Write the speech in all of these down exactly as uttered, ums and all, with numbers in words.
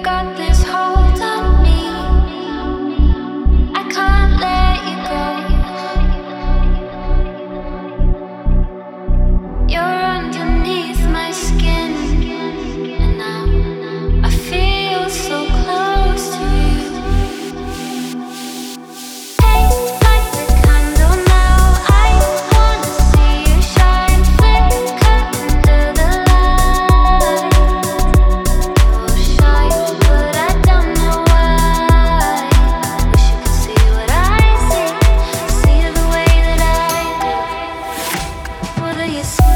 got this hold on me. I can't let you go. You're underneath my skin, and now I feel so close to you. Take light the candle now. I wanna see you shine, flicker under the light. You're shy, but I don't know why. Wish you could see what I see, see the way that I do. What do you see?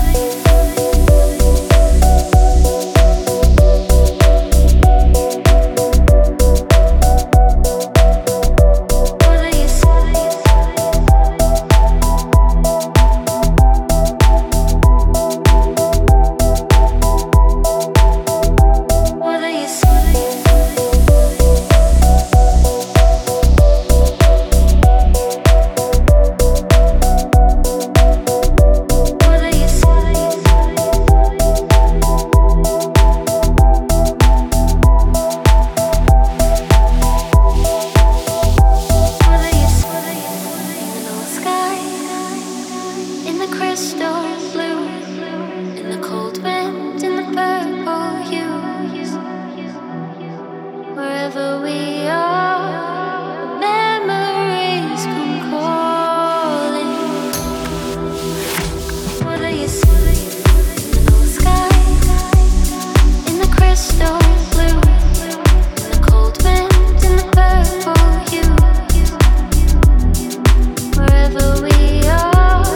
Crystal blue, in the cold wind, in the purple hues. Wherever we are, memories come calling. What do you see in the sky? In the crystal blue, in the cold wind, in the purple hues. Wherever we are.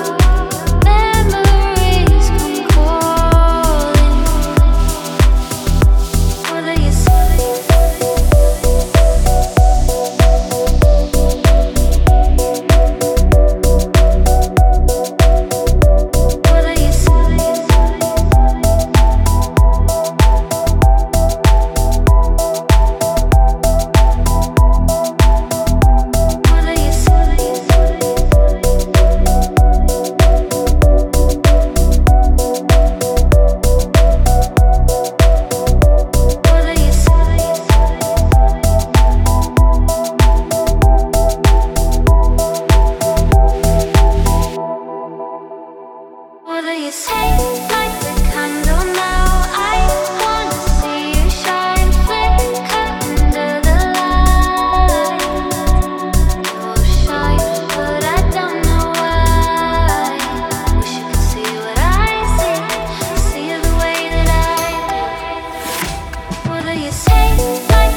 What do you say? Light the candle now. I wanna see you shine, flicker under the light. You're shy, but I don't know why. Wish you could see what I see, see the way that I do. What do you say? Light